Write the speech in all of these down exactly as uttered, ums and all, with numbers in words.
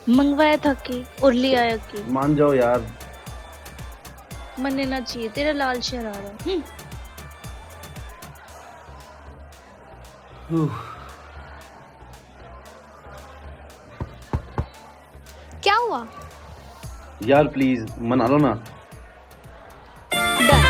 मंगवाया था कि और ले आया कि। मान जाओ यार। मनने ना चाहिए, तेरा लाल शरारा। हम्म। उह, क्या हुआ? यार प्लीज मना लो ना। डन।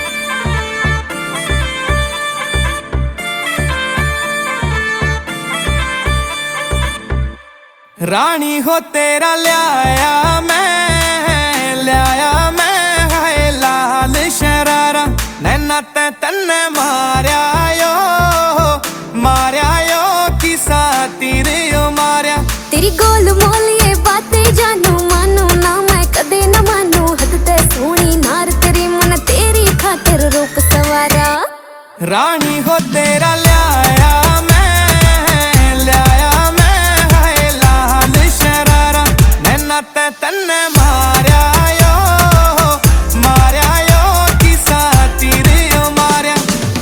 रानी हो तेरा ल्याया मैं, ल्याया मैं हाय लाल शरारा। नैना ते तन्ने मारया यो, मारया यो किसा तीर यो मारया। तेरी गोल मोल ये बातें जानू मानू ना मैं कदे न मानू। हद ते सोनी नार तेरी मन तेरी खातिर रूप सवारा। रानी हो तेरा ल्याया मैं, ल्याया मैं हाय लाल शरारा। नैना ते तन्ने मारया यो, मारया यो किसा तीर यो मारया।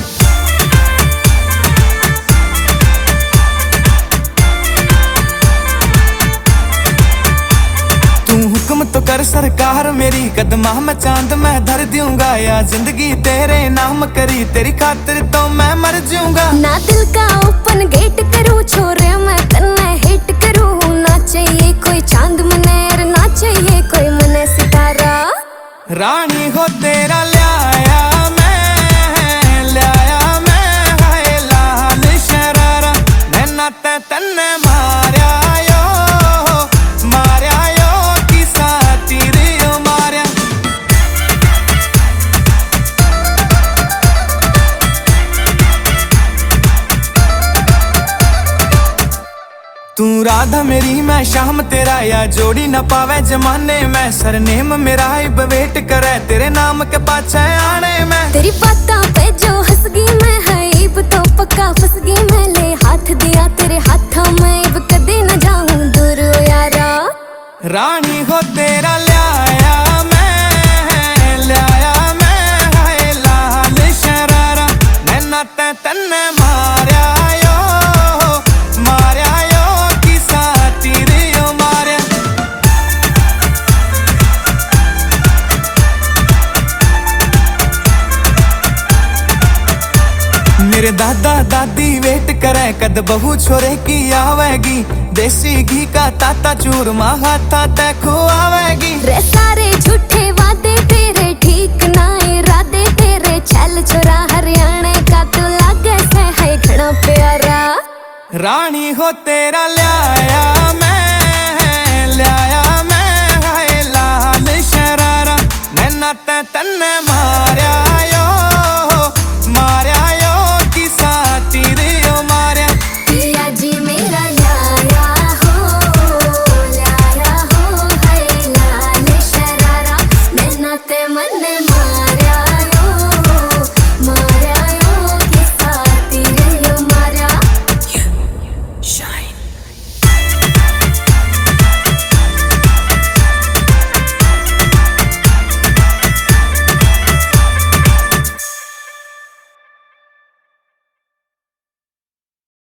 तू हुक्म तो कर सरकार मेरी, कदमा में चांद मैं धर दूंगा। या जिंदगी तेरे नाम करी, तेरी खातिर तो मैं मर जाऊंगा। ना दिल का ओपन गेट करूँ छोरे मैं तन्ने हिट करूँ। ना चाहिए कोई चांद मने और ना चाहिए कोई मने सितारा। रानी हो तेरा ल्याया मैं, ल्याया मैं हाय लाल शरारा। नैना ते तन्ने मारया यो, मारया यो किसा तीर यो मारया। तू राधा मेरी मैं शाम तेरा, या जोड़ी न पावे जमाने में। सरनेम मेरा इब वेट करे, तेरे नाम के पाछे आने में। तेरी बातों पे जो हंस गई मैं है इब तो पक्का फंस गई मैं। ले हाथ दिया तेरे हाथों में इब कदे न जाऊं दूर ओ यारा। रानी हो तेरा ल्याया मैं, ल्याया मैं हाय लाल शरारा। नैना ते तन्ने मारया यो, मारया यो किसा तीर यो मारया। मेरे दादा दादी वेट करे, कद बहू छोरे की आवेगी। देसी घी का ताता चूरमा हाथा ते खुआवेगी। रे सारे झूठे वादे तेरे ठीक ना इरादे तेरे। छल छोरा हरियाणा का तू लागे से है घना प्यारा। रानी हो तेरा ल्याया मैं, ल्याया मैं हाय लाल शरारा। नैना ते तन्ने मारया यो, मारया यो किसा तीर यो मारया। पिया जी मेरा ल्याया हो, ल्याया हो है लाल शरारा। नैना ते मन मार